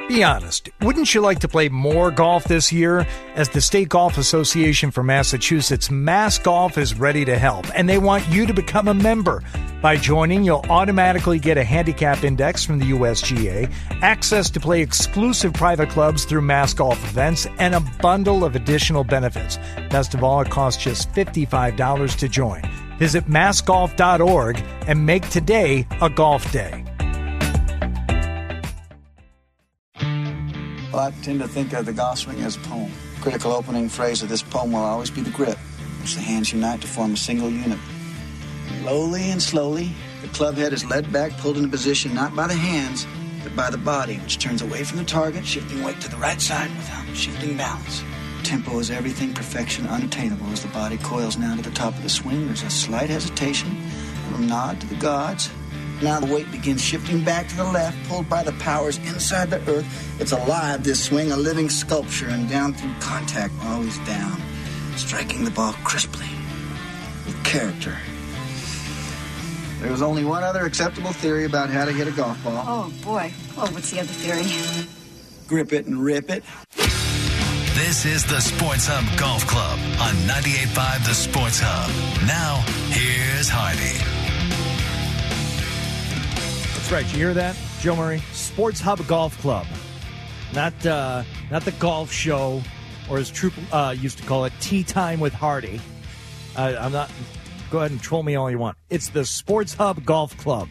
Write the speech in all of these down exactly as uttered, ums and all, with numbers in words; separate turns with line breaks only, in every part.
Be honest, wouldn't you like to play more golf this year? As the State Golf Association for Massachusetts, Mass Golf is ready to help, and they want you to become a member. By joining, you'll automatically get a handicap index from the U S G A, access to play exclusive private clubs through Mass Golf events, and a bundle of additional benefits. Best of all, it costs just fifty-five dollars to join. Visit mass golf dot org and make today a golf day.
Well, I tend to think of the golf swing as a poem. The critical opening phrase of this poem will always be the grip, which the hands unite to form a single unit. Slowly and slowly, the club head is led back, pulled into position not by the hands, but by the body, which turns away from the target, shifting weight to the right side without shifting balance. Tempo is everything, perfection unattainable. As the body coils now to the top of the swing, there's a slight hesitation, a little nod to the gods. Now the weight begins shifting back to the left, pulled by the powers inside the earth. It's alive, this swing, a living sculpture, and down through contact, always down, striking the ball crisply, with character. There was only one other acceptable theory about how to hit a golf ball.
Oh, boy. Oh, what's the other theory?
Grip it and rip it.
This is the Sports Hub Golf Club on ninety-eight point five The Sports Hub. Now, here's Hardy.
That's right. You hear that, Joe Murray? Sports Hub Golf Club. Not uh, not the golf show, or as Troop uh, used to call it, Tea Time with Hardy. Uh, I'm not... Go ahead and troll me all you want. It's the Sports Hub Golf Club.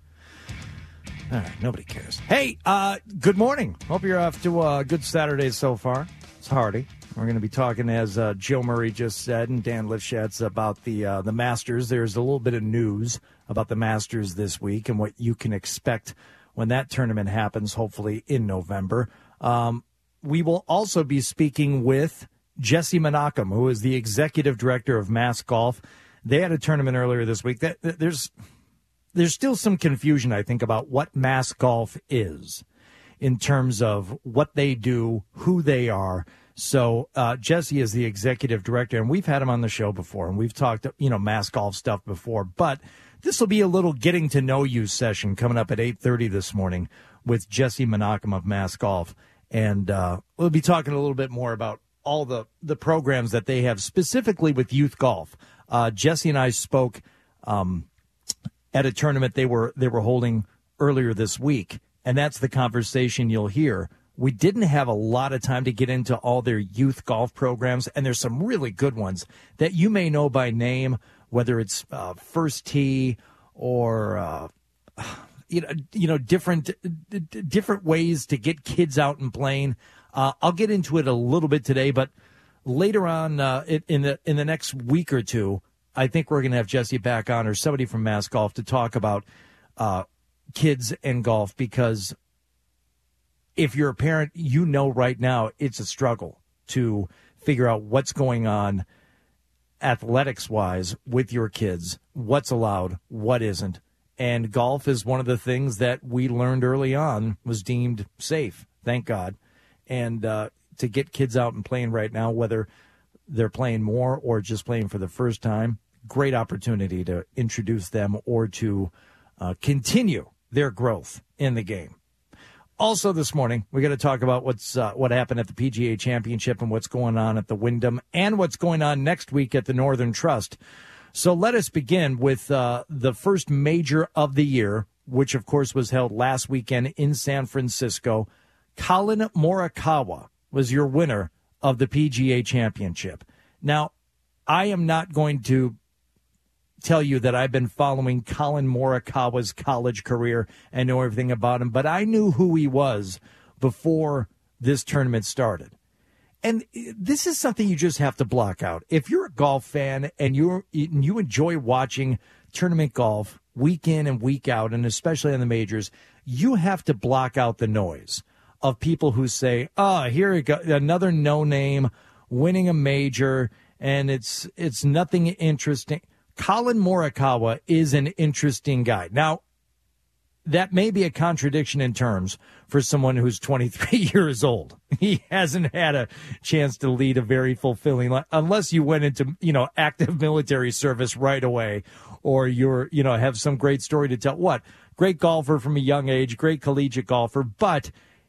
All right, nobody cares. Hey, uh, good morning. Hope you're off to a good Saturday so far. It's Hardy. We're going to be talking, as uh, Joe Murray just said, and Dan Lifshatz, about the uh, the Masters. There's a little bit of news about the Masters this week and what you can expect when that tournament happens, hopefully in November. Um, we will also be speaking with Jesse Menachem, who is the executive director of Mass Golf. They had a tournament earlier this week. That, that there's there's still some confusion, I think, about what Mass Golf is in terms of what they do, who they are. So uh, Jesse is the executive director, and we've had him on the show before, and we've talked, you know, Mass Golf stuff before. But this will be a little getting to know you session coming up at eight thirty this morning with Jesse Menachem of Mass Golf, and uh, we'll be talking a little bit more about all the the programs that they have specifically with youth golf. Uh, Jesse and I spoke um, at a tournament they were they were holding earlier this week, and that's the conversation you'll hear. We didn't have a lot of time to get into all their youth golf programs, and there's some really good ones that you may know by name, whether it's uh, First Tee or uh, you know you know different different ways to get kids out and playing. Uh, I'll get into it a little bit today, but later on uh, in the in the next week or two, I think we're going to have Jesse back on, or somebody from Mass Golf, to talk about uh, kids and golf, because if you're a parent, you know right now it's a struggle to figure out what's going on athletics-wise with your kids, what's allowed, what isn't. And golf is one of the things that we learned early on was deemed safe, thank God. And uh, to get kids out and playing right now, whether they're playing more or just playing for the first time, great opportunity to introduce them or to uh, continue their growth in the game. Also this morning, we're going to talk about what's uh, what happened at the P G A Championship and what's going on at the Wyndham and what's going on next week at the Northern Trust. So let us begin with uh, the first major of the year, which, of course, was held last weekend in San Francisco. Collin Morikawa was your winner of the P G A Championship. Now, I am not going to tell you that I've been following Collin Morikawa's college career and know everything about him, but I knew who he was before this tournament started. And this is something you just have to block out. If you're a golf fan and you're, you enjoy watching tournament golf week in and week out, and especially on the majors, you have to block out the noise of people who say, oh, here we go, another no-name winning a major, and it's it's nothing interesting. Collin Morikawa is an interesting guy. Now, that may be a contradiction in terms for someone who's twenty-three years old. He hasn't had a chance to lead a very fulfilling life, unless you went into, you know, active military service right away, or you're, you know, have some great story to tell. What? Great golfer from a young age, great collegiate golfer, but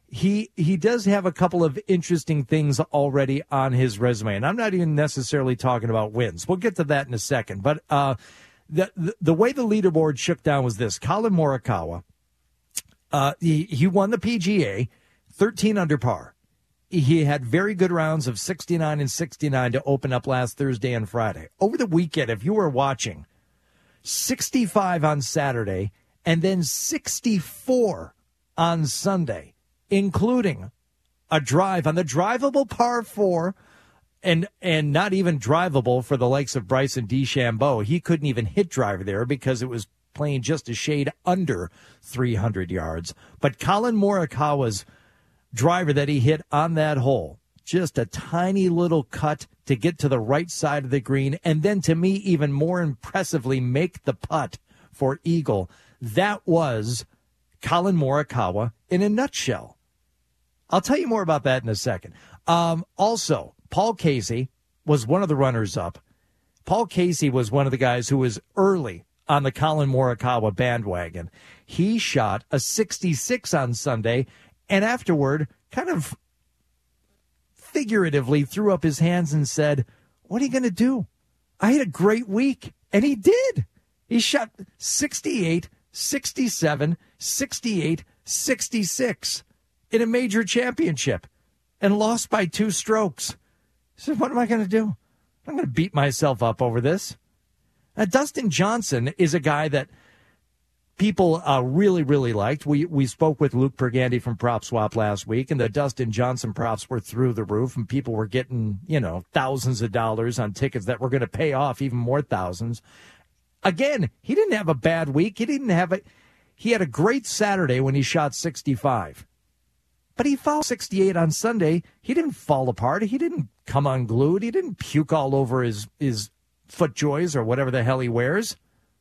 he he does have a couple of interesting things already on his resume, and I'm not even necessarily talking about wins. We'll get to that in a second. But uh, the, the the way the leaderboard shook down was this: Colin Morikawa, uh, he he won the P G A, thirteen under par. He had very good rounds of sixty-nine and sixty-nine to open up last Thursday and Friday. Over the weekend, if you were watching, sixty-five on Saturday and then sixty-four on Sunday, including a drive on the drivable par four, and and not even drivable for the likes of Bryson DeChambeau. He couldn't even hit driver there because it was playing just a shade under three hundred yards. But Colin Morikawa's driver that he hit on that hole, just a tiny little cut to get to the right side of the green, and then to me even more impressively make the putt for eagle. That was Colin Morikawa in a nutshell. I'll tell you more about that in a second. Um, also, Paul Casey was one of the runners-up. Paul Casey was one of the guys who was early on the Colin Morikawa bandwagon. He shot a sixty-six on Sunday, and afterward kind of figuratively threw up his hands and said, what are you going to do? I had a great week. And he did. He shot sixty-eight, sixty-seven, sixty-eight, sixty-six in a major championship and lost by two strokes. He said, what am I going to do? I'm going to beat myself up over this. Now, Dustin Johnson is a guy that people uh, really, really liked. We we spoke with Luke Pergandy from Prop Swap last week, and the Dustin Johnson props were through the roof, and people were getting, you know, thousands of dollars on tickets that were going to pay off even more thousands. Again, he didn't have a bad week. He didn't have a. He had a great Saturday when he shot sixty-five. But he fouled sixty-eight on Sunday. He didn't fall apart. He didn't come unglued. He didn't puke all over his, his FootJoys or whatever the hell he wears.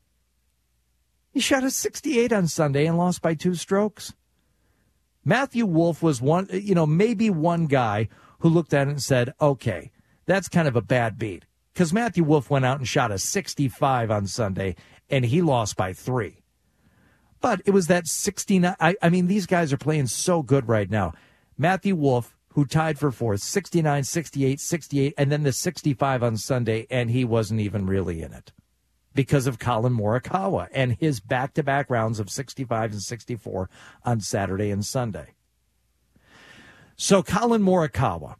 He shot a sixty-eight on Sunday and lost by two strokes. Matthew Wolff was one, you know, maybe one guy who looked at it and said, okay, that's kind of a bad beat. Because Matthew Wolff went out and shot a sixty-five on Sunday, and he lost by three. But it was that sixty-nine. I, I mean, these guys are playing so good right now. Matthew Wolff, who tied for fourth, sixty-nine, sixty-eight, sixty-eight, and then the sixty-five on Sunday, and he wasn't even really in it because of Colin Morikawa and his back-to-back rounds of sixty-five and sixty-four on Saturday and Sunday. So Colin Morikawa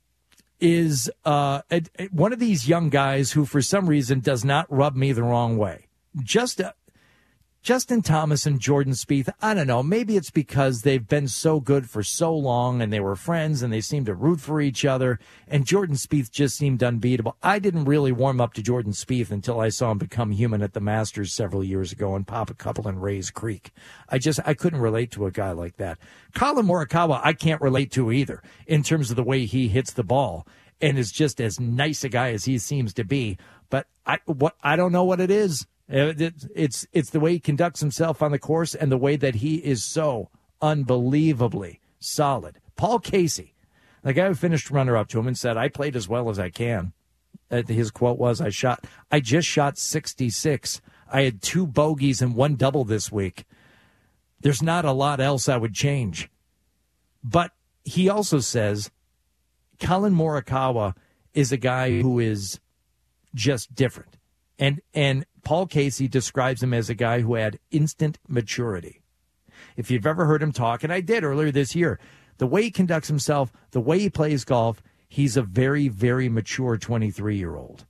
is uh, a, a, one of these young guys who, for some reason, does not rub me the wrong way. Just uh, Justin Thomas and Jordan Spieth, I don't know, maybe it's because they've been so good for so long and they were friends and they seem to root for each other, and Jordan Spieth just seemed unbeatable. I didn't really warm up to Jordan Spieth until I saw him become human at the Masters several years ago and pop a couple in Rays Creek. I just, I couldn't relate to a guy like that. Colin Morikawa, I can't relate to either in terms of the way he hits the ball and is just as nice a guy as he seems to be, but I, what, I don't know what it is. It's it's the way he conducts himself on the course and the way that he is so unbelievably solid. Paul Casey, the guy who finished runner-up to him and said, I played as well as I can. His quote was, I shot, I just shot sixty-six. I had two bogeys and one double this week. There's not a lot else I would change. But he also says, Colin Morikawa is a guy who is just different. And and Paul Casey describes him as a guy who had instant maturity. If you've ever heard him talk, and I did earlier this year, the way he conducts himself, the way he plays golf, he's a very, very mature twenty-three-year-old.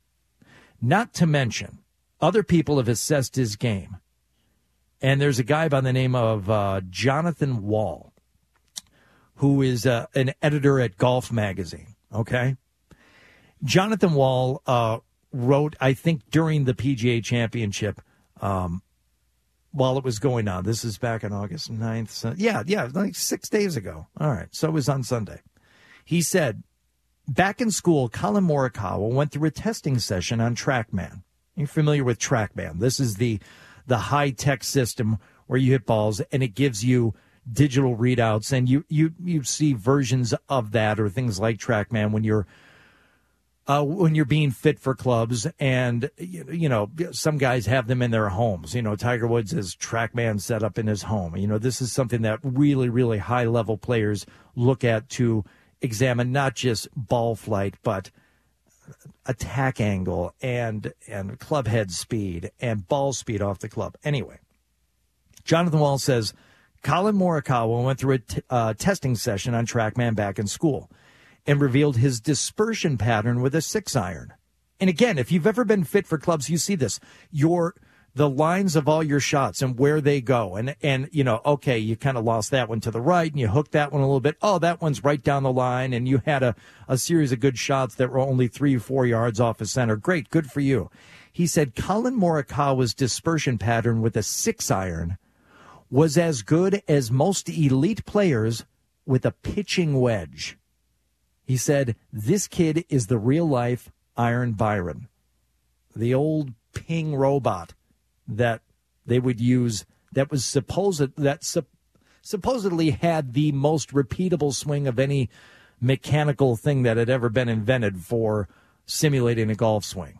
Not to mention, other people have assessed his game. And there's a guy by the name of uh, Jonathan Wall, who is uh, an editor at Golf Magazine, okay? Jonathan Wall uh wrote, I think, during the P G A Championship, um, while it was going on. This is back on August ninth. So, yeah, yeah, like six days ago. All right, so it was on Sunday. He said, back in school, Colin Morikawa went through a testing session on TrackMan. You're familiar with TrackMan. This is the, the high-tech system where you hit balls, and it gives you digital readouts, and you, you, you see versions of that or things like TrackMan when you're uh, when you're being fit for clubs. And, you know, some guys have them in their homes. You know, Tiger Woods has TrackMan set up in his home. You know, this is something that really, really high-level players look at to examine not just ball flight, but attack angle and and club head speed and ball speed off the club. Anyway, Jonathan Wall says, Colin Morikawa went through a t- uh, testing session on TrackMan back in school and revealed his dispersion pattern with a six iron. And again, if you've ever been fit for clubs, you see this. Your the lines of all your shots and where they go. And, and you know, okay, you kind of lost that one to the right and you hooked that one a little bit. Oh, that one's right down the line. And you had a, a series of good shots that were only three or four yards off the center. Great, good for you. He said Colin Morikawa's dispersion pattern with a six iron was as good as most elite players with a pitching wedge. He said, this kid is the real-life Iron Byron, the old ping robot that they would use that was supposed that sup, supposedly had the most repeatable swing of any mechanical thing that had ever been invented for simulating a golf swing.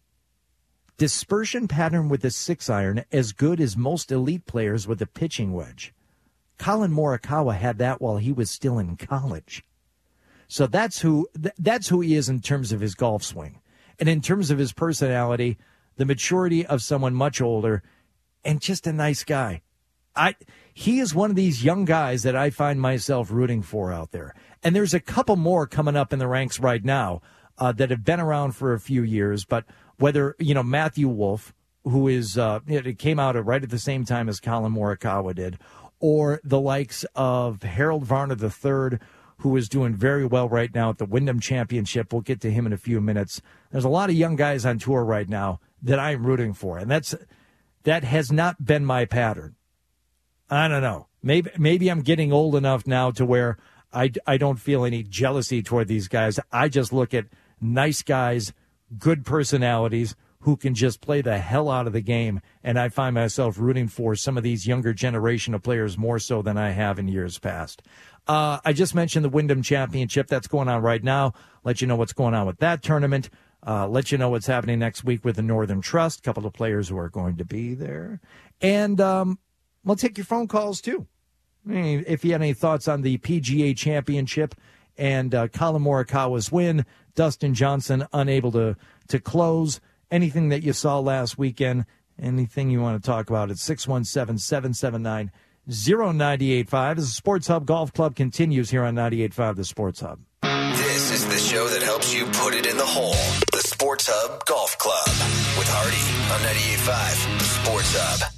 Dispersion pattern with a six iron as good as most elite players with a pitching wedge. Colin Morikawa had that while he was still in college. So that's who that's who he is in terms of his golf swing. And in terms of his personality, the maturity of someone much older, and just a nice guy. I he is one of these young guys that I find myself rooting for out there. And there's a couple more coming up in the ranks right now uh, that have been around for a few years. But whether, you know, Matthew Wolff, who is uh, it came out right at the same time as Colin Morikawa did, or the likes of Harold Varner the third, who is doing very well right now at the Wyndham Championship. We'll get to him in a few minutes. There's a lot of young guys on tour right now that I'm rooting for, and that's that has not been my pattern. I don't know. Maybe maybe I'm getting old enough now to where I, I don't feel any jealousy toward these guys. I just look at nice guys, good personalities, who can just play the hell out of the game, and I find myself rooting for some of these younger generation of players more so than I have in years past. Uh, I just mentioned the Wyndham Championship. That's going on right now. Let you know what's going on with that tournament. Uh, let you know what's happening next week with the Northern Trust. A couple of players who are going to be there. And um, we'll take your phone calls, too. I mean, if you had any thoughts on the P G A Championship and uh, Colin Morikawa's win, Dustin Johnson unable to, to close, anything that you saw last weekend, anything you want to talk about at six one seven, seven seven nine, zero nine eight five. As the Sports Hub Golf Club continues here on ninety-eight point five, the Sports Hub.
This is the show that helps you put it in the hole. The Sports Hub Golf Club with Hardy on ninety-eight point five, the Sports Hub.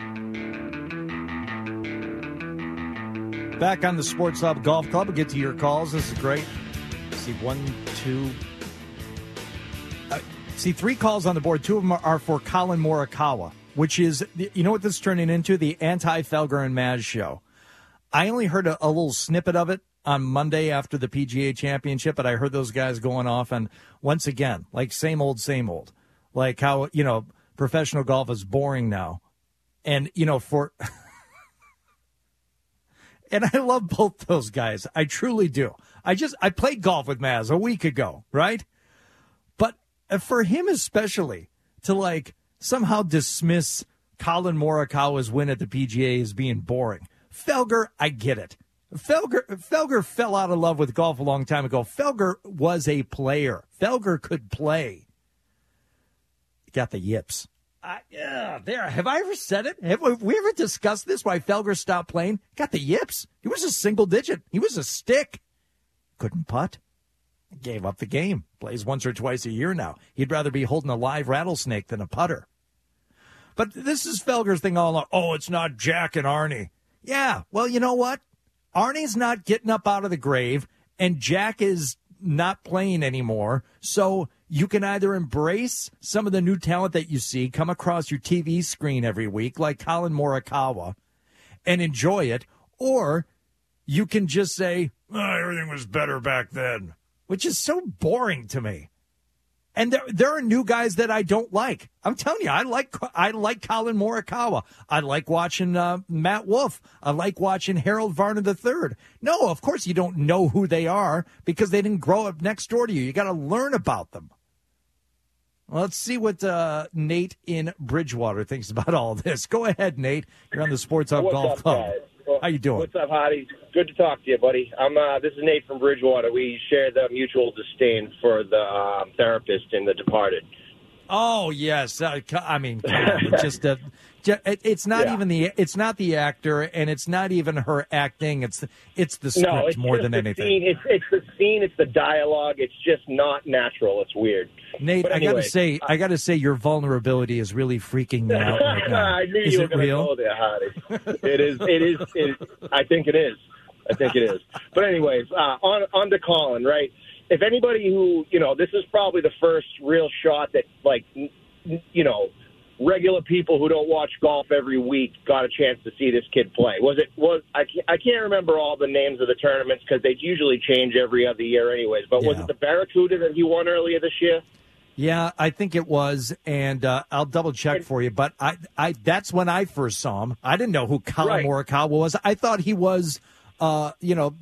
Back on the Sports Hub Golf Club. We'll get to your calls. This is great. See, one, two. Uh, see, three calls on the board. Two of them are for Colin Morikawa, which is, you know what this is turning into? The anti-Felger and Maz show. I only heard a, a little snippet of it on Monday after the P G A Championship, but I heard those guys going off, and once again, like same old, same old. Like how, you know, professional golf is boring now. And, you know, for... and I love both those guys. I truly do. I just, I played golf with Maz a week ago, right? But for him especially, to like somehow dismiss Colin Morikawa's win at the P G A as being boring. Felger, I get it. Felger, Felger fell out of love with golf a long time ago. Felger was a player. Felger could play. He got the yips. I, yeah, there. Have I ever said it? Have we ever discussed this? Why Felger stopped playing? Got the yips. He was a single digit. He was a stick. Couldn't putt. Gave up the game. Plays once or twice a year now. He'd rather be holding a live rattlesnake than a putter. But this is Felger's thing all along. Oh, it's not Jack and Arnie. Yeah, well, you know what? Arnie's not getting up out of the grave, and Jack is not playing anymore. So you can either embrace some of the new talent that you see come across your T V screen every week, like Colin Morikawa, and enjoy it, or you can just say, oh, everything was better back then, which is so boring to me. And there there are new guys that I don't like. I'm telling you, I like I like Colin Morikawa. I like watching uh, Matt Wolff. I like watching Harold Varner the third. No, of course you don't know who they are because they didn't grow up next door to you. You got to learn about them. Well, let's see what uh, Nate in Bridgewater thinks about all this. Go ahead, Nate. You're on the Sports Hub
What's
Golf
up,
Club.
guys? Well,
How you doing?
What's up, Hottie? Good to talk to you, buddy. I'm. Uh, this is Nate from Bridgewater. We share the mutual disdain for the um, therapist in The Departed.
Oh yes, uh, I mean, come on, it's just a. It's not
Yeah.
even the. It's not the actor, and it's not even her acting. It's it's the script
No, it's
more
just
than
the
anything.
Scene. It's it's the scene. It's the dialogue. It's just not natural. It's weird.
Nate,
But
I
anyway,
gotta say, I gotta say, your vulnerability is really freaking me out right now.
I knew
is
you were
it
going to
real?
go there, Hottie. It is. It is. It, I think it is. I think it is. But anyways, uh, on on to Colin, right? If anybody who you know, this is probably the first real shot that, like, n- you know, regular people who don't watch golf every week got a chance to see this kid play. Was it was I can't, I can't remember all the names of the tournaments because they usually change every other year, anyways. But was
Yeah.
it the Barracuda that he won earlier this year?
Yeah, I think it was, and uh, I'll double check for you. But I, I, that's when I first saw him. I didn't know who Colin
Right.
Morikawa was. I thought he was, uh, you know,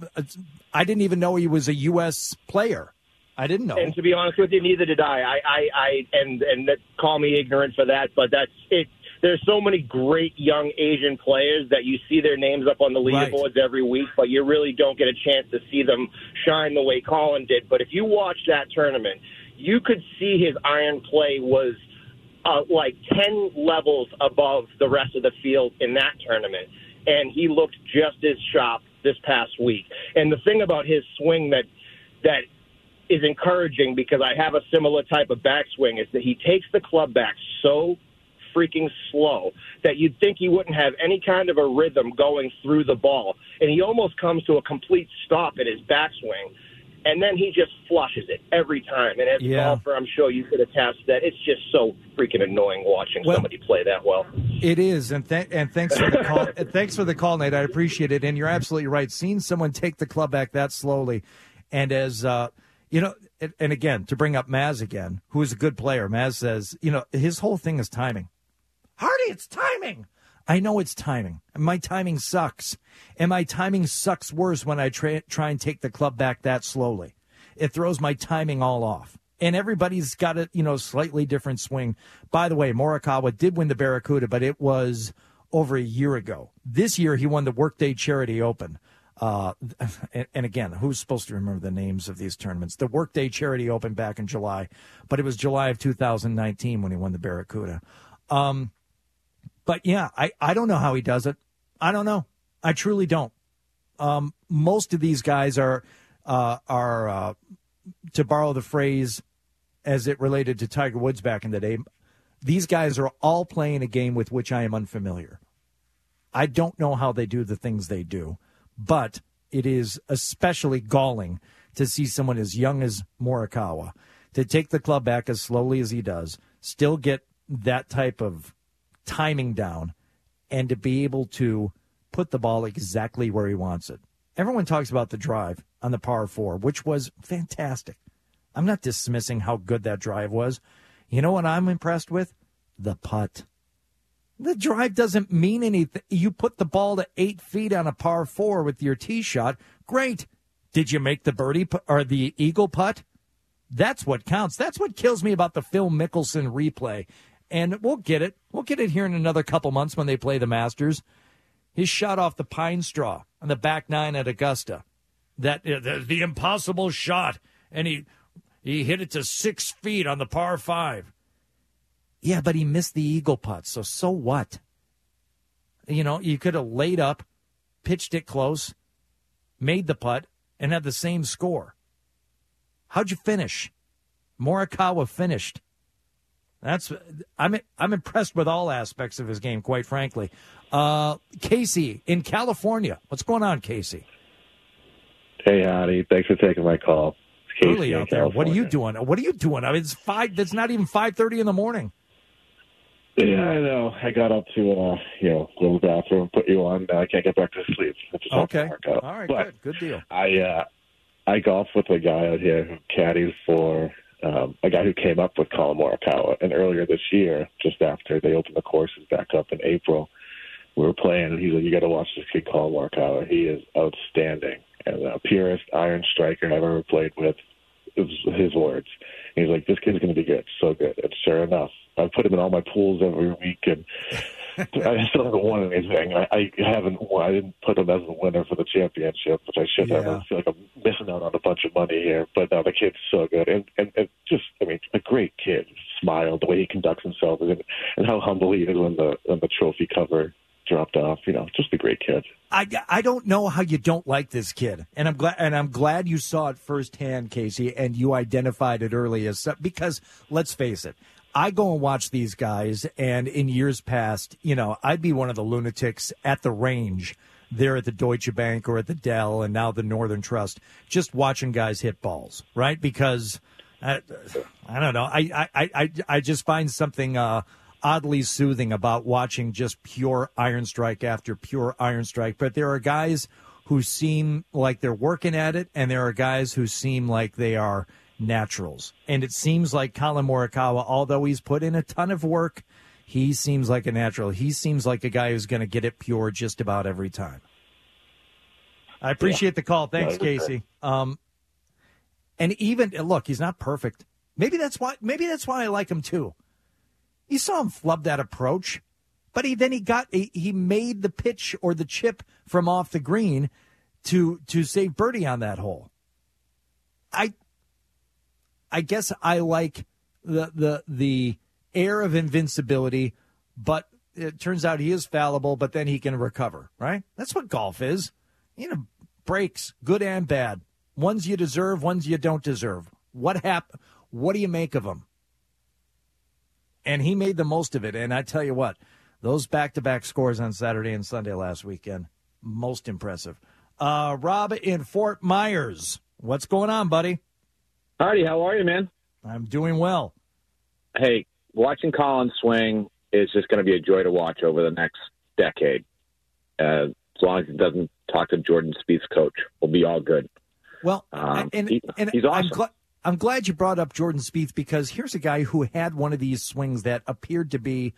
I didn't even know he was a U S player. I didn't know.
And to be honest with you, neither did I. I, I, I and and that, call me ignorant for that, but that's it. There's so many great young Asian players that you see their names up on the
Right.
leaderboards every week, but you really don't get a chance to see them shine the way Colin did. But if you watch that tournament, you could see his iron play was uh, like ten levels above the rest of the field in that tournament, and he looked just as sharp this past week. And the thing about his swing that that is encouraging, because I have a similar type of backswing, is that he takes the club back so freaking slow that you'd think he wouldn't have any kind of a rhythm going through the ball. And he almost comes to a complete stop at his backswing, and then he just flushes it every time. And as
Yeah.
a golfer, I'm sure you could attest that it's just so freaking annoying watching
Well,
somebody play that well.
It is, and th- and thanks for the call. and thanks for the call, Nate. I appreciate it. And you're absolutely right. Seeing someone take the club back that slowly, and as uh, you know, and, and again to bring up Maz again, who is a good player. Maz says, you know, his whole thing is timing. Hardy, it's timing. I know it's timing. My timing sucks, and my timing sucks worse when I tra- try and take the club back that slowly. It throws my timing all off. And everybody's got a, you know, slightly different swing. By the way, Morikawa did win the Barracuda, but it was over a year ago. This year, he won the Workday Charity Open. Uh, and, and again, who's supposed to remember the names of these tournaments? The Workday Charity Open back in July, but it was July of two thousand nineteen when he won the Barracuda. Um, but yeah, I, I don't know how he does it. I don't know. I truly don't. Um, most of these guys are, uh, are, uh, to borrow the phrase as it related to Tiger Woods back in the day, these guys are all playing a game with which I am unfamiliar. I don't know how they do the things they do, but it is especially galling to see someone as young as Morikawa to take the club back as slowly as he does, still get that type of timing down, and to be able to put the ball exactly where he wants it. Everyone talks about the drive on the par four, which was fantastic. I'm not dismissing how good that drive was. You know what I'm impressed with? The putt. The drive doesn't mean anything. You put the ball to eight feet on a par four with your tee shot. Great. Did you make the birdie pu- or the eagle putt? That's what counts. That's what kills me about the Phil Mickelson replay. And we'll get it. We'll get it here in another couple months when they play the Masters. His shot off the pine straw on the back nine at Augusta. That uh, the, the impossible shot. And he he hit it to six feet on the par five. Yeah, but he missed the eagle putt, so so what? You know, you could have laid up, pitched it close, made the putt, and had the same score. How'd you finish? Morikawa finished. That's I'm I'm impressed with all aspects of his game, quite frankly. Uh, Casey in California. What's going on, Casey?
Hey, Howdy. Thanks for taking my call. It's Casey
Early
in
out there. What are you
California.
doing? What are you doing? I mean, it's five. It's not even five thirty in the morning.
Yeah, I know. I got up to, uh, you know, go to the bathroom, put you on. Now I can't get back to sleep. It just
Okay.
doesn't work out.
All right.
But
Good. Good deal.
I, uh, I golf with a guy out here who caddies for um, a guy who came up with Colin Morikawa. And earlier this year, just after they opened the courses back up in April, we were playing, and he's like, you got to watch this kid, Colin Morikawa. He is outstanding. And the purest iron striker I've ever played with, is his words. And he's like, this kid's going to be good, so good. And sure enough, I put him in all my pools every week, and I still haven't won anything. I, I haven't. I didn't put him as the winner for the championship, which I should
Yeah.
have. I feel like I'm missing out on a bunch of money here. But no, the kid's so good, and and, and just, I mean, a great kid. Smile, the way he conducts himself, and, and how humble he is when the when the trophy cover dropped off. You know, just a great kid.
I, I don't know how you don't like this kid, and I'm glad and I'm glad you saw it firsthand, Casey, and you identified it early as so- because let's face it, I go and watch these guys, and in years past, you know, I'd be one of the lunatics at the range there at the Deutsche Bank or at the Dell, and now the Northern Trust, just watching guys hit balls, right? Because I, I don't know, I I I I just find something. Uh, oddly soothing about watching just pure iron strike after pure iron strike. But there are guys who seem like they're working at it, and there are guys who seem like they are naturals. And it seems like Colin Morikawa, although he's put in a ton of work, he seems like a natural. He seems like a guy who's going to get it pure just about every time. I appreciate yeah. the call. Thanks, no, Casey. Um, and even, look, he's not perfect. Maybe that's why, maybe that's why I like him too. You saw him flub that approach, but he then he got he, he made the pitch or the chip from off the green to to save birdie on that hole. I I guess I like the the the air of invincibility, but it turns out he is fallible, but then he can recover, right? That's what golf is. You know, breaks, good and bad. Ones you deserve, ones you don't deserve. What hap- What do you make of them? And he made the most of it. And I tell you what, those back-to-back scores on Saturday and Sunday last weekend, most impressive. Uh, Rob in Fort Myers, what's going on, buddy?
Hardy, how are you, man?
I'm doing well.
Hey, watching Colin swing is just going to be a joy to watch over the next decade. Uh, as long as he doesn't talk to Jordan Spieth's coach, we'll be all good.
Well,
um,
and,
he,
and
he's awesome.
I'm glad. I'm glad you brought up Jordan Spieth, because here's a guy who had one of these swings that appeared to be,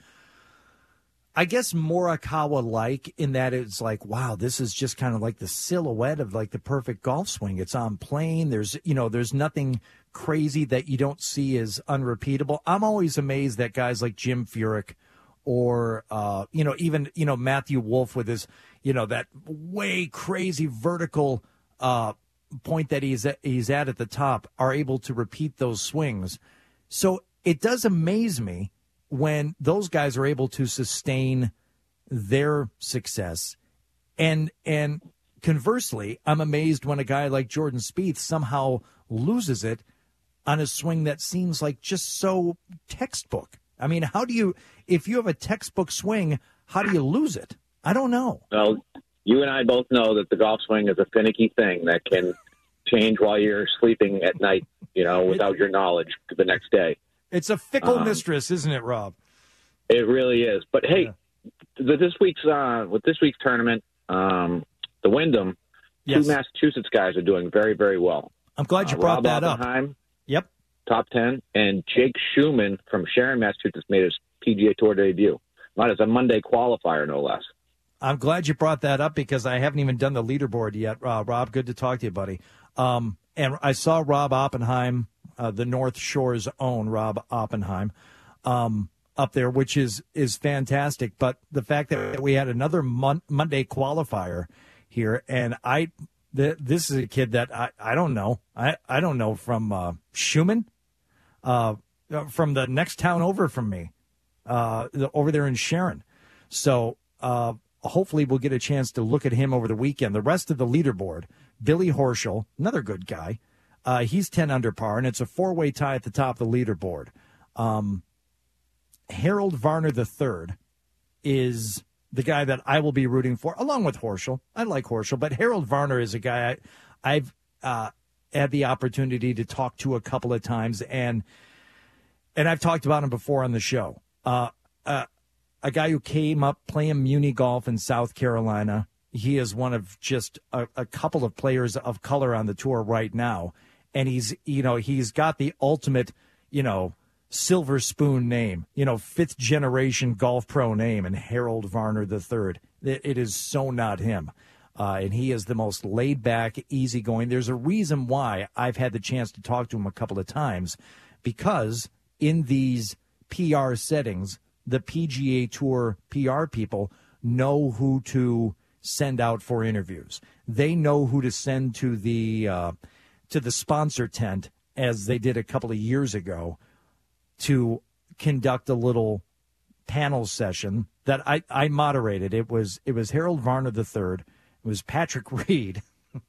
I guess, Morikawa-like, in that it's like, wow, this is just kind of like the silhouette of like the perfect golf swing. It's on plane. There's, you know, there's nothing crazy that you don't see as unrepeatable. I'm always amazed that guys like Jim Furyk or, uh, you know, even, you know, Matthew Wolff with his, you know, that way crazy vertical uh point that he's at, he's at at the top, are able to repeat those swings. So it does amaze me when those guys are able to sustain their success. And and conversely, I'm amazed when a guy like Jordan Spieth somehow loses it on a swing that seems like just so textbook. I mean, how do you, if you have a textbook swing, how do you lose it? I don't know.
Well, you and I both know that the golf swing is a finicky thing that can change while you're sleeping at night, you know, without your knowledge the next day.
It's a fickle
um,
mistress, isn't it, Rob?
It really is. But hey,
yeah.
the, this week's uh, with this week's tournament, um, the Wyndham,
yes.
two Massachusetts guys are doing very, very well.
I'm glad you
uh,
brought
Rob
that
Oppenheim,
up. Yep.
Top ten, and Jake Schumann from Sharon, Massachusetts, made his P G A Tour debut. Not as a Monday qualifier, no less.
I'm glad you brought that up, because I haven't even done the leaderboard yet. Uh, Rob, good to talk to you, buddy. Um, and I saw Rob Oppenheim, uh, the North Shore's own Rob Oppenheim, um, up there, which is, is fantastic. But the fact that we had another mon- Monday qualifier here, and I, th- this is a kid that I, I don't know. I, I don't know from uh, Schumann, uh, from the next town over from me, uh, over there in Sharon. So, uh, hopefully we'll get a chance to look at him over the weekend. The rest of the leaderboard, Billy Horschel, another good guy. Uh, he's ten under par, and it's a four-way tie at the top of the leaderboard. Um, Harold Varner the third is the guy that I will be rooting for, along with Horschel. I like Horschel, but Harold Varner is a guy I, I've uh, had the opportunity to talk to a couple of times, and and I've talked about him before on the show. Uh, uh, a guy who came up playing Muni golf in South Carolina. He is one of just a, a couple of players of color on the tour right now. and he's, you know, he's got the ultimate, you know, silver spoon name, you know, fifth generation golf pro name, and Harold Varner the third. It, it is so not him. Uh, and he is the most laid back, easygoing. There's a reason why I've had the chance to talk to him a couple of times, because in these P R settings, the P G A Tour P R people know who to send out for interviews. They know who to send to the uh, to the sponsor tent, as they did a couple of years ago, to conduct a little panel session that I, I moderated. It was it was Harold Varner the third. It was Patrick Reed.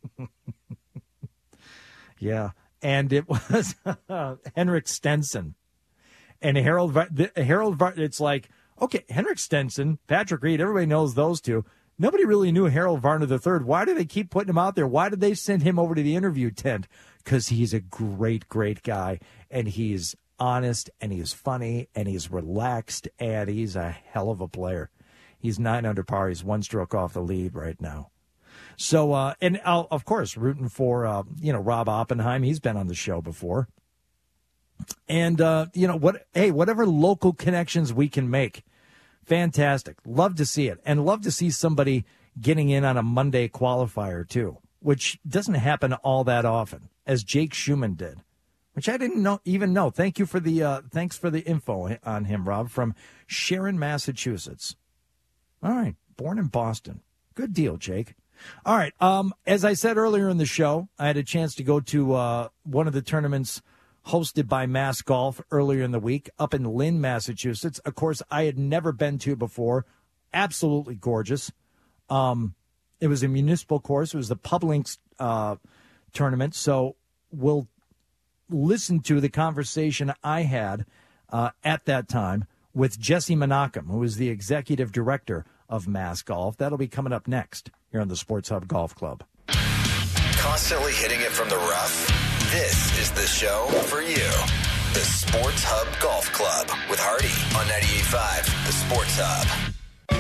Yeah. And it was Henrik Stenson. And Harold, Harold, it's like, okay, Henrik Stenson, Patrick Reed, everybody knows those two. Nobody really knew Harold Varner the third. Why do they keep putting him out there? Why did they send him over to the interview tent? Because he's a great, great guy. And he's honest, and he's funny, and he's relaxed, and he's a hell of a player. He's nine under par. He's one stroke off the lead right now. So, uh, and uh, of course, rooting for, uh, you know, Rob Oppenheim. He's been on the show before. And, uh, you know, what? hey, whatever local connections we can make, fantastic. Love to see it. And love to see somebody getting in on a Monday qualifier, too, which doesn't happen all that often, as Jake Schumann did, which I didn't know even know. Thank you for the uh, thanks for the info on him, Rob, from Sharon, Massachusetts. All right. Born in Boston. Good deal, Jake. All right. Um, as I said earlier in the show, I had a chance to go to uh, one of the tournaments hosted by Mass Golf earlier in the week up in Lynn, Massachusetts. Of course, I had never been to before. Absolutely gorgeous. Um, it was a municipal course. It was the Publinks uh, tournament. So we'll listen to the conversation I had uh, at that time with Jesse Menachem, who is the executive director of Mass Golf. That'll be coming up next here on the Sports Hub Golf Club.
Constantly hitting it from the rough? This is the show for you. The Sports Hub Golf Club with Hardy on ninety-eight point five, the Sports Hub.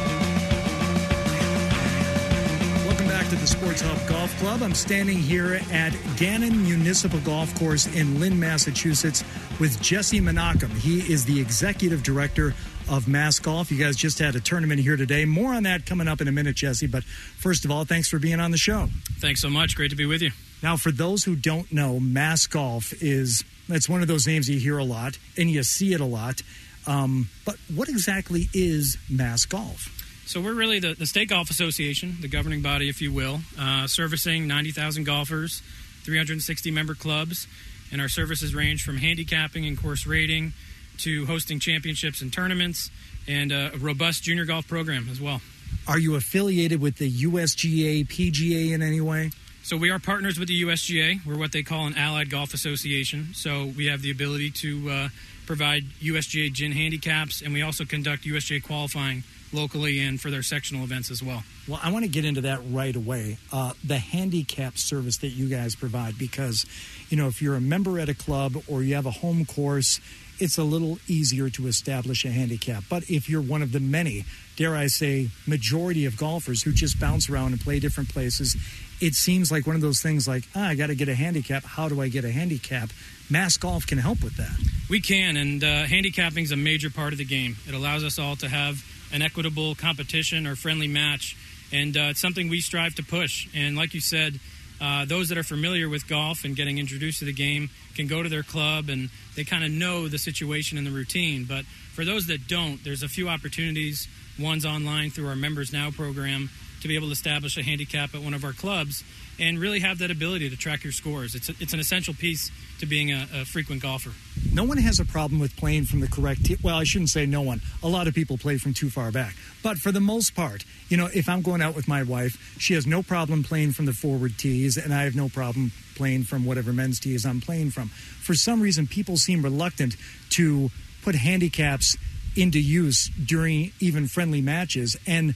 Welcome back to the Sports Hub Golf Club. I'm standing here at Gannon Municipal Golf Course in Lynn, Massachusetts with Jesse Menachem. He is the executive director of Mass Golf. You guys just had a tournament here today. More on that coming up in a minute, Jesse. But first of all, thanks for being on the show.
Thanks so much. Great to be with you.
Now, for those who don't know, Mass Golf is, it's one of those names you hear a lot and you see it a lot. Um, but what exactly is Mass Golf?
So we're really the, the State Golf Association, the governing body, if you will, uh, servicing ninety thousand golfers, three hundred sixty member clubs, and our services range from handicapping and course rating to hosting championships and tournaments, and uh, a robust junior golf program as well.
Are you affiliated with the U S G A, P G A in any way?
So we are partners with the U S G A. We're what they call an allied golf association. So we have the ability to uh, provide U S G A G I N handicaps, and we also conduct U S G A qualifying locally and for their sectional events as well.
Well, I want to get into that right away. Uh, the handicap service that you guys provide, because, you know, if you're a member at a club or you have a home course, it's a little easier to establish a handicap. But if you're one of the many, dare I say, majority of golfers who just bounce around and play different places, it seems like one of those things like, ah, I got to get a handicap. How do I get a handicap? Mass Golf can help with that.
We can, and uh, handicapping is a major part of the game. It allows us all to have an equitable competition or friendly match, and uh, it's something we strive to push. And like you said, uh, those that are familiar with golf and getting introduced to the game can go to their club and they kind of know the situation and the routine. But for those that don't, there's a few opportunities. One's online through our Members Now program to be able to establish a handicap at one of our clubs and really have that ability to track your scores. It's a, it's an essential piece to being a, a frequent golfer.
No one has a problem with playing from the correct tee. Well, I shouldn't say no one. A lot of people play from too far back. But for the most part, you know, if I'm going out with my wife, she has no problem playing from the forward tees, and I have no problem playing from whatever men's tees I'm playing from. For some reason, people seem reluctant to put handicaps into use during even friendly matches, and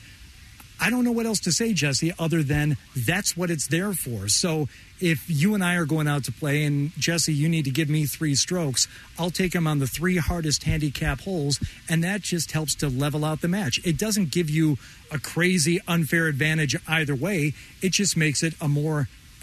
I don't know what else to say, Jesse, other than that's what it's there for. So if you and I are going out to play and, Jesse, you need to give me three strokes, I'll take them on the three hardest handicap holes, and that just helps to level out the match. It doesn't give you a crazy unfair advantage either way. It just makes it a more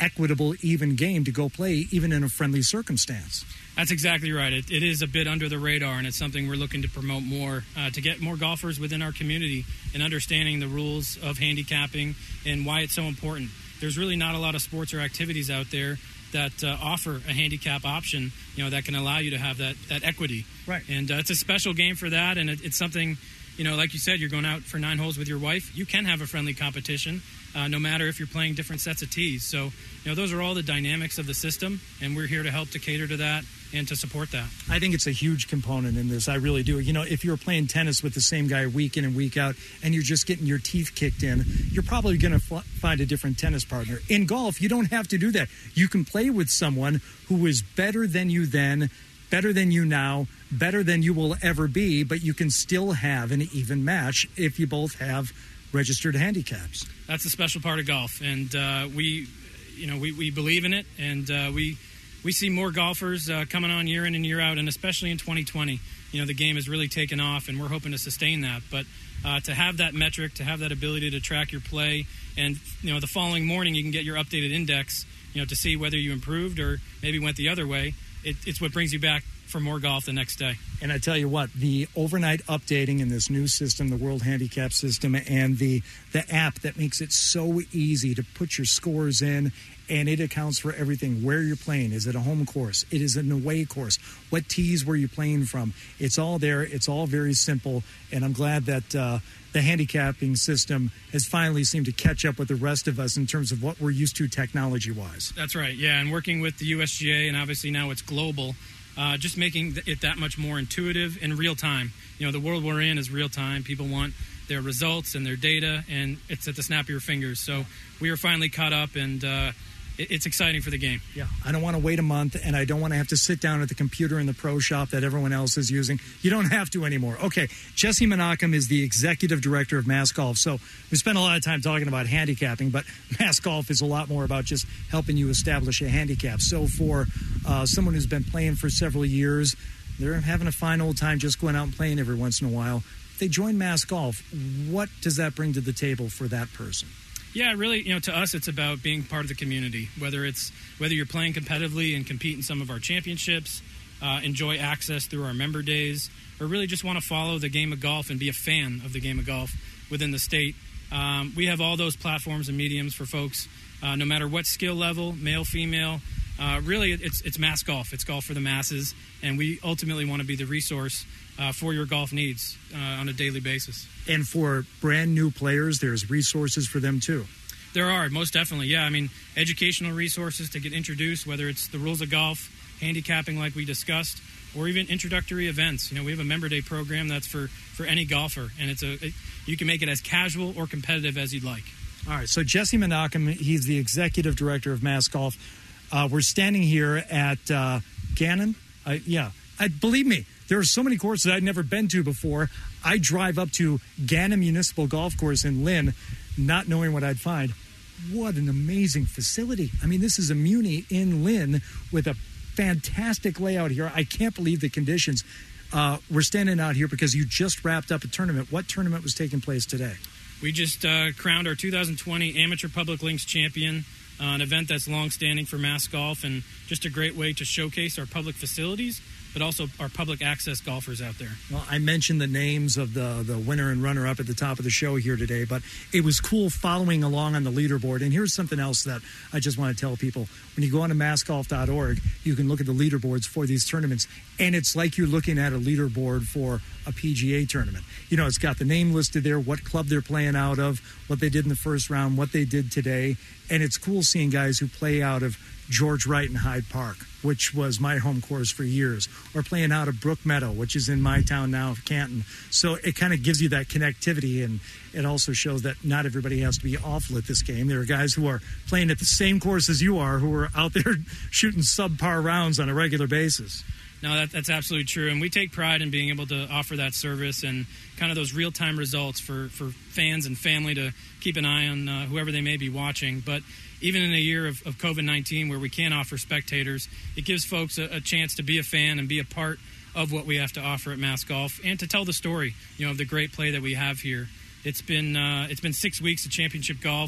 equitable, even game to go play, even in a friendly circumstance.
That's exactly right. It, it is a bit under the radar, and it's something we're looking to promote more uh, to get more golfers within our community and understanding the rules of handicapping and why it's so important. There's really not a lot of sports or activities out there that uh, offer a handicap option, you know, that can allow you to have that, that equity.
Right.
And uh, it's a special game for that, and it, it's something, you know, like you said, you're going out for nine holes with your wife. You can have a friendly competition, uh, no matter if you're playing different sets of tees. So, you know, those are all the dynamics of the system, and we're here to help to cater to that and to support that.
I think it's a huge component in this. I really do. You know, if you're playing tennis with the same guy week in and week out and you're just getting your teeth kicked in, you're probably going to f- find a different tennis partner. In golf, you don't have to do that. You can play with someone who is better than you then, better than you now, better than you will ever be, but you can still have an even match if you both have registered handicaps.
That's the special part of golf, and uh, we, you know, we, we believe in it, and uh, we we see more golfers uh, coming on year in and year out, and especially in twenty twenty. You know, the game has really taken off, and we're hoping to sustain that. But uh, to have that metric, to have that ability to track your play, and you know, the following morning you can get your updated index, you know, to see whether you improved or maybe went the other way. It, it's what brings you back for more golf the next day.
And I tell you what, the overnight updating in this new system, the World Handicap System, and the the app that makes it so easy to put your scores in, and it accounts for everything. Where you're playing. Is it a home course? It is an away course. What tees were you playing from? It's all there. It's all very simple. And I'm glad that uh, the handicapping system has finally seemed to catch up with the rest of us in terms of what we're used to technology-wise.
That's right, yeah. And working with the U S G A, and obviously now it's global, uh, just making it that much more intuitive and real time. You know, the world we're in is real time. People want their results and their data, and it's at the snap of your fingers. So we are finally caught up, and uh, it's exciting for the game.
Yeah, I don't want to wait a month, and I don't want to have to sit down at the computer in the pro shop that everyone else is using. You don't have to anymore. Okay, Jesse Menachem is the executive director of Mass Golf. So we spent a lot of time talking about handicapping, but Mass Golf is a lot more about just helping you establish a handicap. So for uh, someone who's been playing for several years, they're having a fine old time just going out and playing every once in a while. If they join Mass Golf, what does that bring to the table for that person?
Yeah, really, you know, to us, it's about being part of the community, whether it's whether you're playing competitively and compete in some of our championships, uh, enjoy access through our member days, or really just want to follow the game of golf and be a fan of the game of golf within the state. Um, we have all those platforms and mediums for folks, uh, no matter what skill level, male, female. Uh, really, it's it's mass golf. It's golf for the masses, and we ultimately want to be the resource uh, for your golf needs uh, on a daily basis.
And for brand new players, there's resources for them too.
There are, most definitely, yeah. I mean, educational resources to get introduced, whether it's the rules of golf, handicapping like we discussed, or even introductory events. You know, we have a member day program that's for, for any golfer, and it's a it, you can make it as casual or competitive as you'd like.
All right, so Jesse Menachem, he's the executive director of Mass Golf. Uh, we're standing here at uh, Gannon. Uh, yeah, I, believe me, there are so many courses I'd never been to before. I drive up to Gannon Municipal Golf Course in Lynn, not knowing what I'd find. What an amazing facility. I mean, this is a Muni in Lynn with a fantastic layout here. I can't believe the conditions. Uh, we're standing out here because you just wrapped up a tournament. What tournament was taking place today?
We just uh, crowned our two thousand twenty Amateur Public Links Champion, uh, an event that's long-standing for Mass Golf and just a great way to showcase our public facilities, but also our public access golfers out there.
Well, I mentioned the names of the, the winner and runner-up at the top of the show here today, but it was cool following along on the leaderboard. And here's something else that I just want to tell people. When you go on to mass golf dot org, you can look at the leaderboards for these tournaments, and it's like you're looking at a leaderboard for a P G A tournament. You know, it's got the name listed there, what club they're playing out of, what they did in the first round, what they did today, and it's cool seeing guys who play out of George Wright in Hyde Park, which was my home course for years, or playing out of Brook Meadow, which is in my town now, Canton. So it kind of gives you that connectivity, and it also shows that not everybody has to be awful at this game. There are guys who are playing at the same course as you are who are out there shooting subpar rounds on a regular basis.
No, that, that's absolutely true, and we take pride in being able to offer that service and kind of those real-time results for, for fans and family to keep an eye on uh, whoever they may be watching. But even in a year of, of covid nineteen where we can't offer spectators, it gives folks a, a chance to be a fan and be a part of what we have to offer at Mass Golf and to tell the story, you know, of the great play that we have here. It's been uh, it's been six weeks of championship golf.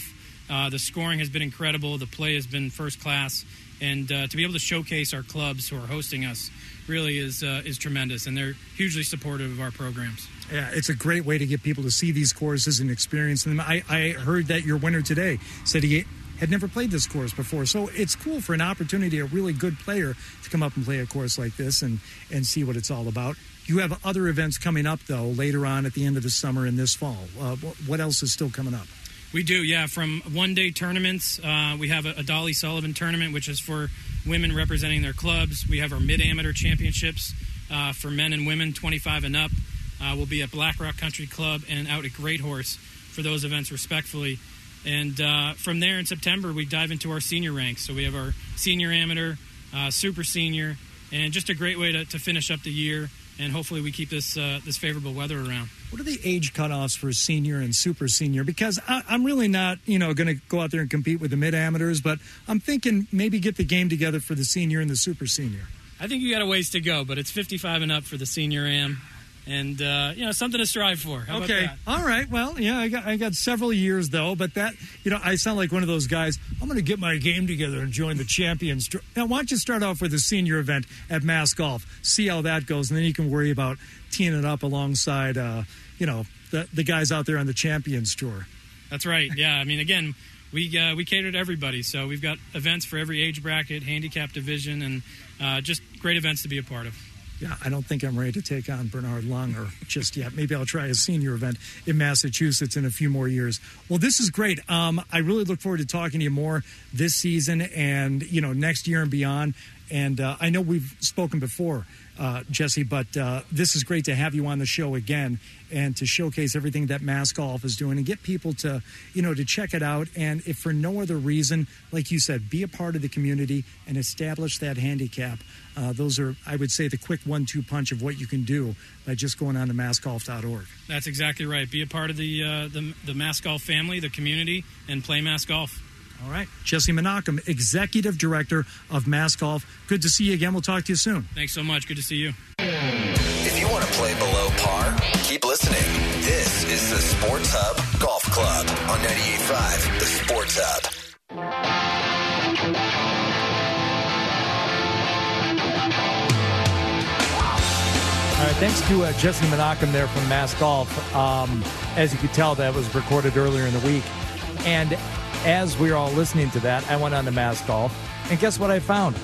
Uh, the scoring has been incredible. The play has been first class. And uh, to be able to showcase our clubs who are hosting us really is uh, is tremendous. And they're hugely supportive of our programs.
Yeah, it's a great way to get people to see these courses and experience them. I, I heard that your winner today said he had never played this course before. So it's cool for an opportunity, a really good player, to come up and play a course like this and, and see what it's all about. You have other events coming up, though, later on at the end of the summer and this fall. Uh, what else is still coming up?
We do, yeah. From one-day tournaments, uh, we have a, a Dolly Sullivan tournament, which is for women representing their clubs. We have our mid-amateur championships uh, for men and women, twenty-five and up. Uh, we'll be at Black Rock Country Club and out at Great Horse for those events, respectfully. And uh, from there in September, we dive into our senior ranks. So we have our senior amateur, uh, super senior, and just a great way to, to finish up the year. And hopefully we keep this uh, this favorable weather around.
What are the age cutoffs for senior and super senior? Because I, I'm really not, you know, going to go out there and compete with the mid-amateurs, but I'm thinking maybe get the game together for the senior and the super senior.
I think you got a ways to go, but it's fifty-five and up for the senior am. And, uh, you know, something to strive for. How
okay.
about that?
All right. Well, yeah, I got I got several years, though. But that, you know, I sound like one of those guys. I'm going to get my game together and join the champions. Now, why don't you start off with a senior event at Mass Golf, see how that goes, and then you can worry about teeing it up alongside, uh, you know, the, the guys out there on the Champions Tour.
That's right. Yeah. I mean, again, we uh, we cater to everybody. So we've got events for every age bracket, handicap division, and uh, just great events to be a part of.
Yeah, I don't think I'm ready to take on Bernhard Langer just yet. Maybe I'll try a senior event in Massachusetts in a few more years. Well, this is great. Um, I really look forward to talking to you more this season and, you know, next year and beyond. And uh, I know we've spoken before, uh, Jesse, but uh, this is great to have you on the show again and to showcase everything that Mass Golf is doing and get people to, you know, to check it out. And if for no other reason, like you said, be a part of the community and establish that handicap. Uh, those are, I would say, the quick one two punch of what you can do by just going on to mass golf dot org.
That's exactly right. Be a part of the, uh, the, the Mass Golf family, the community, and play Mass Golf.
All right. Jesse Menachem, Executive Director of Mass Golf. Good to see you again. We'll talk to you soon.
Thanks so much. Good to see you.
If you want to play below par, keep listening. This is the Sports Hub Golf Club on ninety-eight point five, the Sports Hub.
All right, thanks to uh, Jesse Menachem there from Mass Golf. Um, as you could tell, that was recorded earlier in the week. And as we were all listening to that, I went on to Mass Golf. And guess what I found?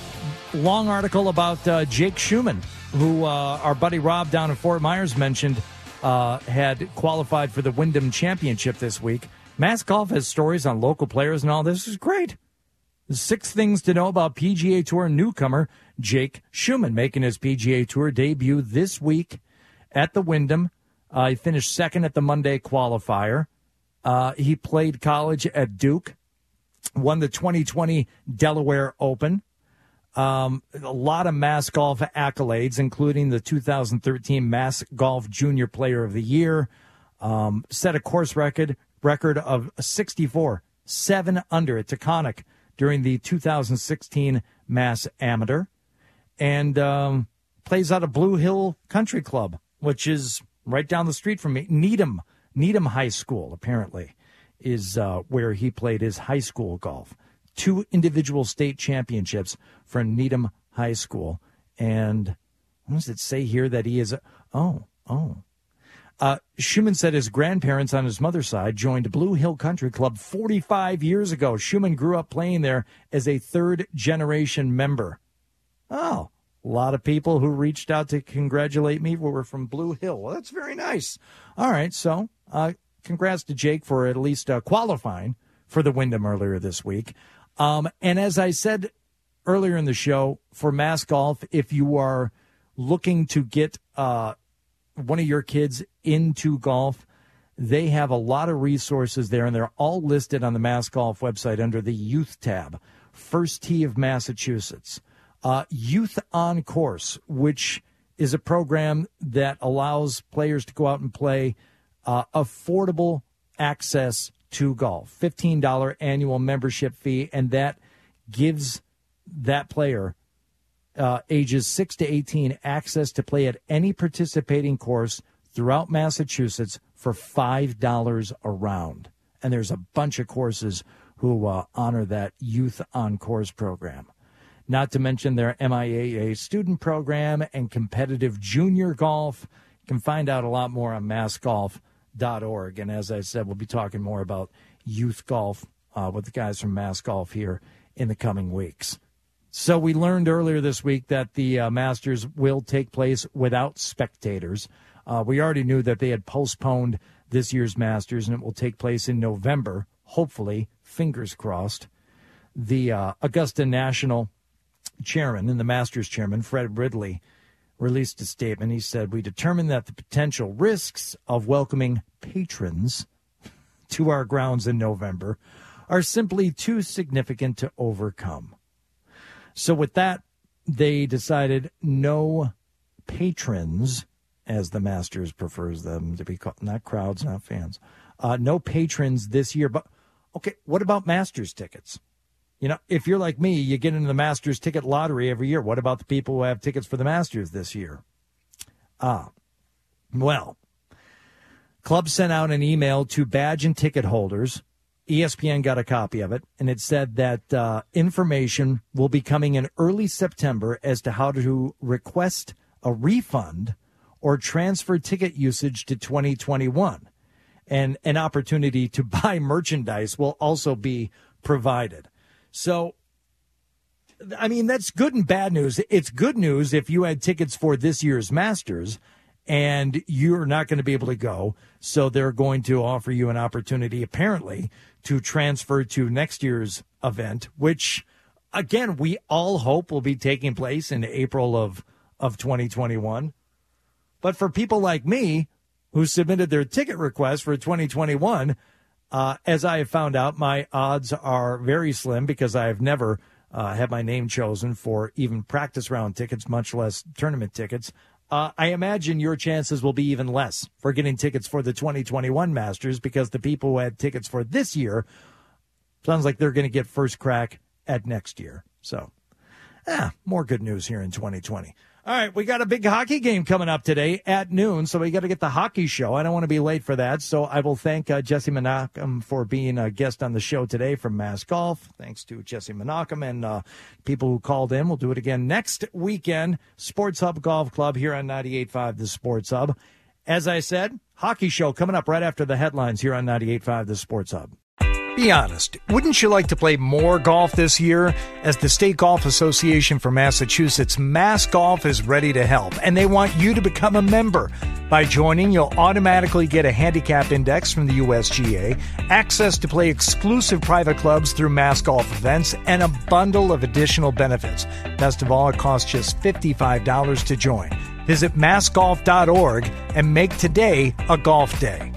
Long article about uh, Jake Schumann, who uh, our buddy Rob down in Fort Myers mentioned uh, had qualified for the Wyndham Championship this week. Mass Golf has stories on local players and all this. Is great. Six things to know about P G A Tour newcomer Jake Schumann, making his P G A Tour debut this week at the Wyndham. Uh, he finished second at the Monday qualifier. Uh, he played college at Duke, won the twenty twenty Delaware Open. Um, a lot of Mass Golf accolades, including the two thousand thirteen Mass Golf Junior Player of the Year. Um, set a course record record of sixty-four, seven under at Taconic during the two thousand sixteen Mass Amateur, and um, plays out of Blue Hill Country Club, which is right down the street from me. Needham, Needham High School, apparently, is uh, where he played his high school golf. Two individual state championships for Needham High School. And what does it say here that he is? A, oh, oh. Uh, Schumann said his grandparents on his mother's side joined Blue Hill Country Club forty-five years ago. Schumann grew up playing there as a third-generation member. Oh, a lot of people who reached out to congratulate me were from Blue Hill. Well, that's very nice. All right, so uh, congrats to Jake for at least uh, qualifying for the Wyndham earlier this week. Um, and as I said earlier in the show, for Mass Golf, if you are looking to get uh, one of your kids into golf, they have a lot of resources there, and they're all listed on the Mass Golf website under the Youth tab. First Tee of Massachusetts. Uh, Youth on Course, which is a program that allows players to go out and play uh, affordable access to golf. fifteen dollars annual membership fee, and that gives that player uh, ages six to eighteen access to play at any participating course throughout Massachusetts for five dollars a round.
and there's a bunch of courses who uh, honor that Youth on Course program. Not to mention their M I A A student program and competitive junior golf. You can find out a lot more on mass golf dot org. And as I said, we'll be talking more about youth golf uh, with the guys from Mass Golf here in the coming weeks. So we learned earlier this week that the uh, Masters will take place without spectators. Uh, we already knew that they had postponed this year's Masters, and it will take place in November, hopefully, fingers crossed. The uh, Augusta National chairman and the Masters chairman, Fred Ridley, released a statement. He said, "We determined that the potential risks of welcoming patrons to our grounds in November are simply too significant to overcome." So with that, they decided no patrons, as the Masters prefers them to be called, not crowds, not fans, uh, no patrons this year. But, okay, what about Masters tickets? You know, if you're like me, you get into the Masters ticket lottery every year. What about the people who have tickets for the Masters this year? Ah, well, club sent out an email to badge and ticket holders. E S P N got a copy of it, and it said that uh, information will be coming in early September as to how to request a refund or transfer ticket usage to twenty twenty-one. And an opportunity to buy merchandise will also be provided. So, I mean, that's good and bad news. It's good news if you had tickets for this year's Masters and you're not going to be able to go. So they're going to offer you an opportunity, apparently, to transfer to next year's event, which, again, we all hope will be taking place in April of, of twenty twenty-one. But for people like me who submitted their ticket request for twenty twenty-one, uh, as I have found out, my odds are very slim because I have never uh, had my name chosen for even practice round tickets, much less tournament tickets. Uh, I imagine your chances will be even less for getting tickets for the twenty twenty-one Masters because the people who had tickets for this year, sounds like they're going to get first crack at next year. So, ah, more good news here in twenty twenty. All right, we got a big hockey game coming up today at noon, so we got to get the hockey show. I don't want to be late for that, so I will thank uh, Jesse Menachem for being a guest on the show today from Mass Golf. Thanks to Jesse Menachem and uh, people who called in. We'll do it again next weekend. Sports Hub Golf Club here on ninety-eight point five The Sports Hub. As I said, hockey show coming up right after the headlines here on ninety-eight point five The Sports Hub.
Be honest, wouldn't you like to play more golf this year? As the State Golf Association for Massachusetts, Mass Golf is ready to help, and they want you to become a member. By joining, you'll automatically get a handicap index from the U S G A, access to play exclusive private clubs through Mass Golf events, and a bundle of additional benefits. Best of all, it costs just fifty-five dollars to join. Visit mass golf dot org and make today a golf day.